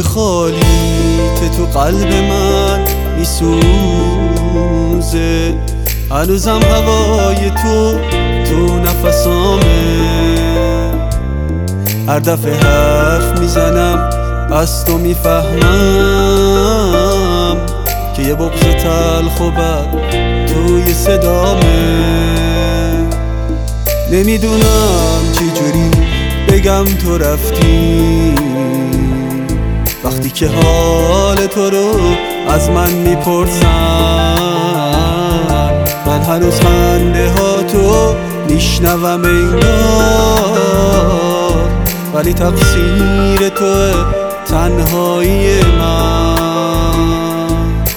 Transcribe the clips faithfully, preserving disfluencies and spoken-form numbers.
خالیت تو قلب من میسوزه، هنوزم هوای تو تو نفسامه. هر دفعه حرف میزنم از تو میفهمم که یه بغض تلخ و بد توی صدامه. نمیدونم چی جوری بگم تو رفتی وقتی که حال تو رو از من میپرسن. من هنوز خنده ها تو میشنوم انگار، ولی تقصیر توه تنهایی من.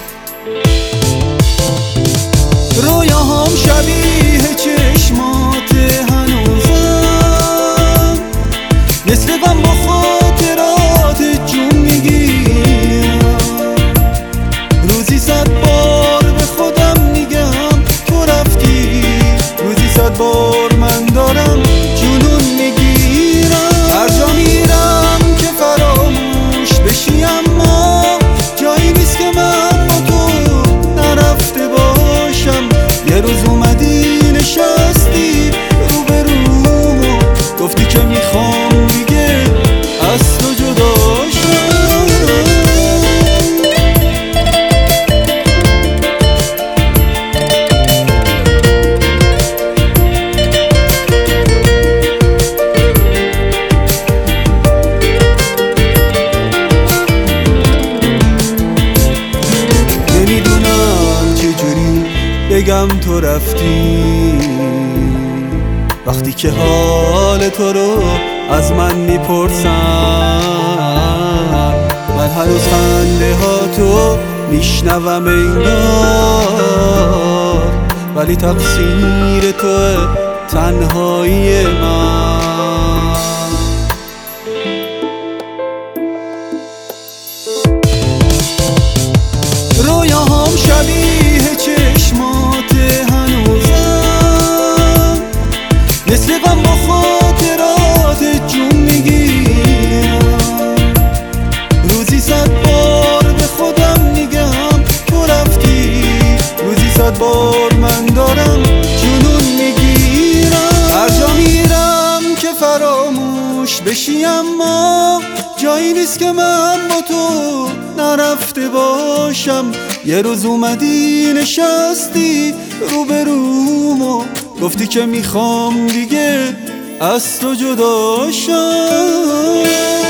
رویاهام شبیه چشمات هنوزم، مثل غم با خاطرات جون میگیرم. روزی صد بار به خودم میگم تو رفتی، روزی صد بار من دارم جنون میگیرم. هر جا میرم که فراموش بشی، اما جایی نیست که من با تو نرفته باشم. یه روز اومدی نشستی روبروم و گفتی که میخوام دیگه از تو جدا شم. نمیدونم چجوری بگم تو رفتی وقتی که حال تو رو از من میپرسن. من هنوز خنده ها تو میشنوم انگار، ولی تقصیر توه تنهایی من. رویاهام شبیه چشمات هنوزم، مثل غم با خاطرات جون میگیرم. روزی صد بار به خودم میگم تو رفتی، روزی صد بار من دارم جنون میگیرم. هر جا میرم که فراموش بشی، اما جایی نیست که من با تو نرفته باشم. یه روز اومدی نشستی روبروم و گفتی که میخوام دیگه از تو جدا شم.